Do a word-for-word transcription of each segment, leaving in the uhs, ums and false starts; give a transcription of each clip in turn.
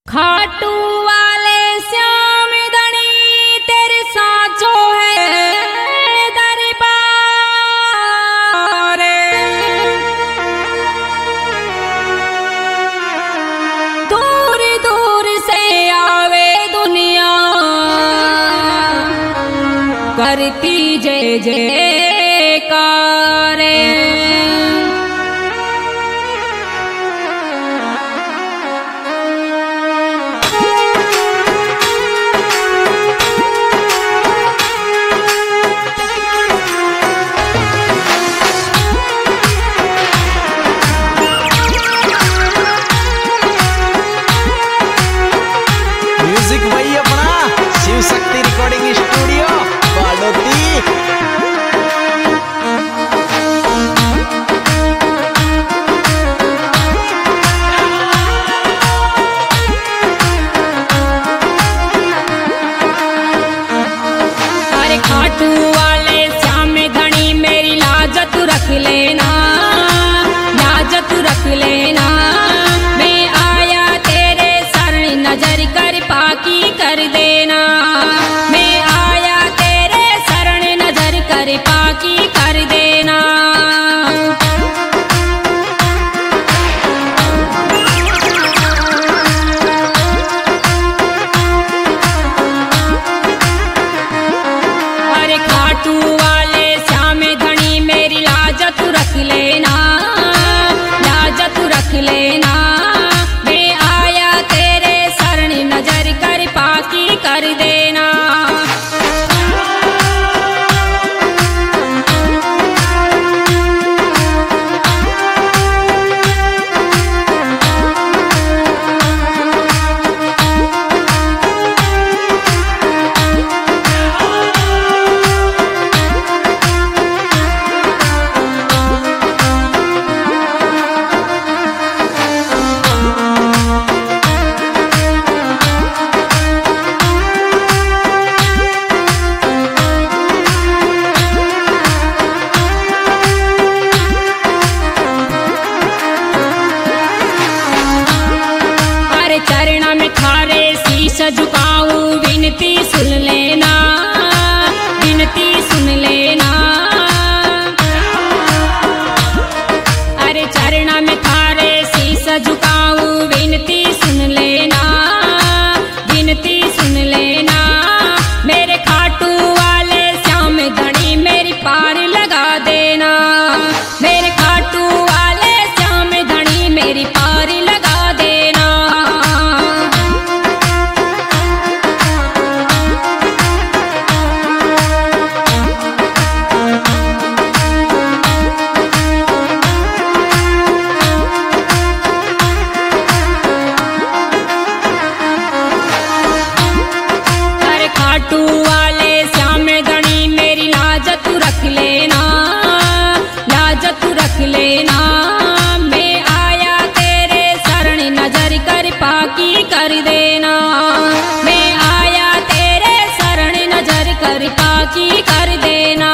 खाटू वाले श्याम धनी तेरे साचो है दरबार। दूर दूर से आवे दुनिया करती जय जयकार। म्यूजिक वही अपना शिव शक्ति रिकॉर्डिंग स्टूडियो बालोती। अरे खाटू वाले श्याम धनी मेरी लाज तू रख लेना, लाज तू रख लेना। मैं आया तेरे शरण नजर कर पाकी कर देना। मैं आया तेरे शरण नजर कर पाकी कर देना। अरे खाटू वाले श्याम धनी मेरी लाज तू रख लेना, लाज तू रख लेना। मैं आया तेरे शरण नजर कर पाकी कर देना। अरे चरणा में थारे शीश झुकाऊं विनती सुन लेना, विनती सुन लेना। अरे चरणा में थारे शीश झुकाऊं विनती सुन लेना, विनती सुन लेना। मेरे खाटू वाले श्याम धनी मेरी पार लगा देना। मेरे खाटू वाले श्याम धनी मेरी पार लगा देना। अरे खाटू वाले श्याम धनी मेरी लाज तू रख लेना, लाज तू रख लेना। मैं आया तेरे शरण नजर कर पाकी कर देना। मैं आया तेरे शरण नजर कर पाकी कर देना।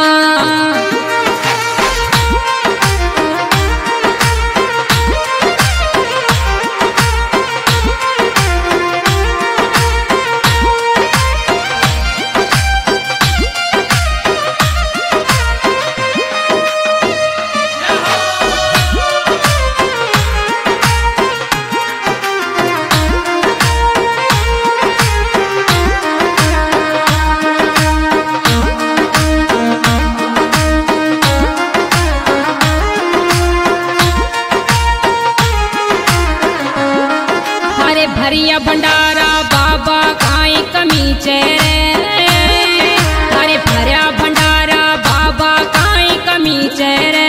अरे भरिया भंडारा बाबा काई कमी चेरे। अरे भरिया भंडारा बाबा काई कमी चेरे।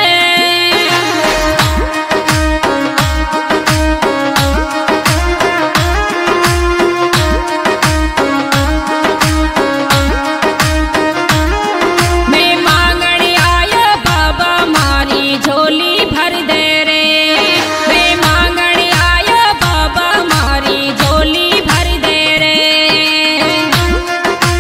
मैं मांगण आया बाबा मारी झोली भर दे रे। मैं मांगण आया बाबा मारी झोली भर दे रे।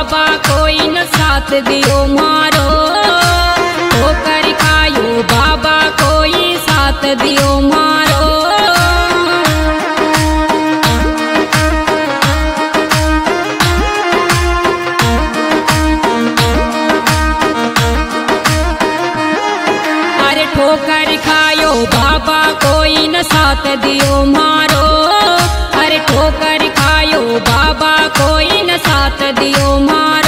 बाबा कोई न साथ दियो मारो, ठोकर खायो बाबा कोई साथ दियो मारो। अरे ठोकर खायो बाबा कोई न साथ दियो मारो, अरे ठोकर खायो बाबा कोई न साथ दियो मारो।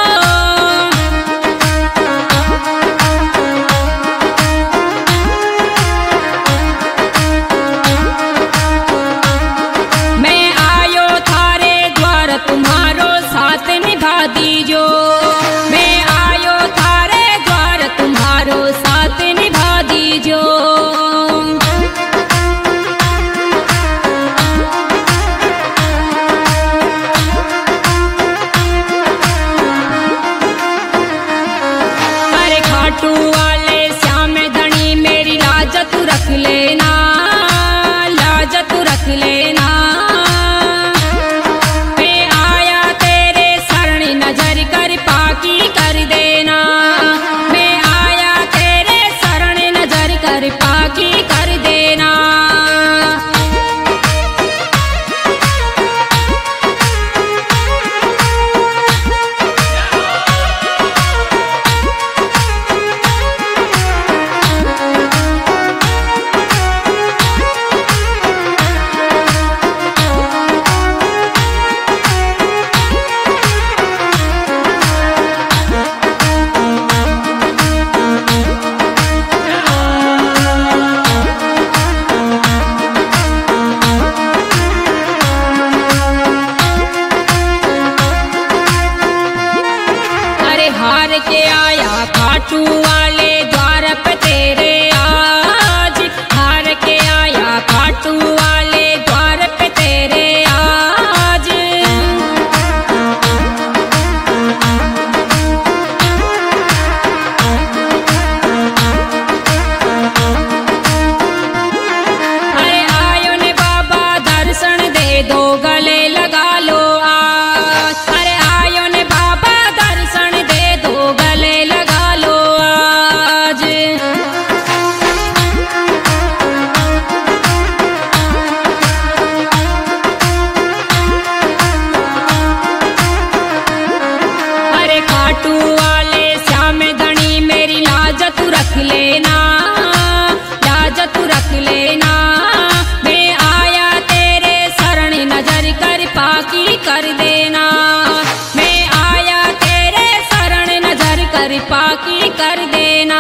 मैं आयो थारे द्वार तुम्हारो साथ निभा दीजो, मैं आयो थारे द्वार तुम्हारो साथ निभा दीजो। अरे खाटू वाले श्याम धनी मेरी लाज तू रख लेना, लाज तू रख लेना। मैं आया तेरे शरण नजर कर पाकी कर देना, मैं आया तेरे शरण नजर कर पाकी कर देना। अरे हार के आया खाटू वाले द्वार पे तेरे आज, हार के आया खाटू वाले द्वार पे तेरे आज। अरे आयो ने बाबा दर्शन दे दो गले लगा लो आज, अरे आयो ने बाबा दर्शन दे दो गले लगा लो आज। अरे खाटू वाले श्याम धनी मेरी लाज तू रख लेना, लाज तू रख लेना। मैं आया तेरे शरण नजर कर पाकी कर देना, मैं आया तेरे शरण नजर कर पाकी कर देना।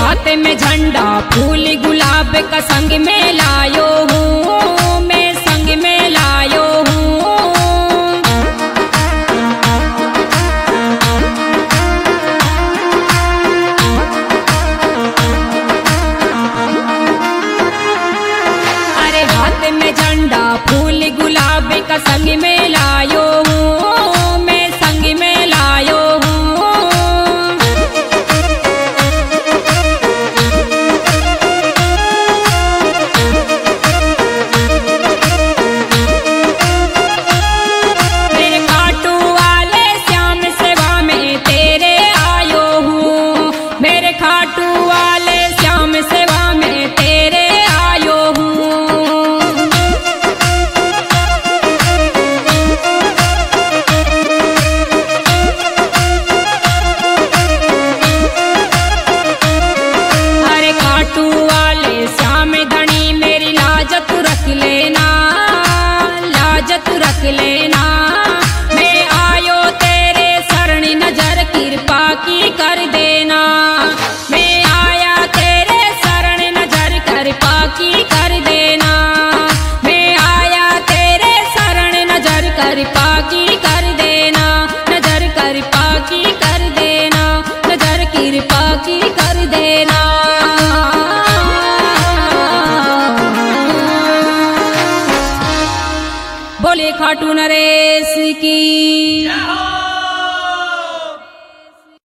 हाथ में झंडा फूल गुलाब का संग में लायो हूँ, मैं संग में लायो हूँ। अरे हाथ में झंडा फूल गुलाब का संग में लायो हूँ, मैं संग में लायो हूँ। तू रख लेना, मैं आयो तेरे शरण नजर कृपा की कर देना। मैं आया तेरे शरण नजर कृपा की कर देना। मैं आया तेरे शरण नजर कृपा की कर देना। नजर कृपा की कर देना। नजर कृपा की कर देना। बोले खाटू नरेश की।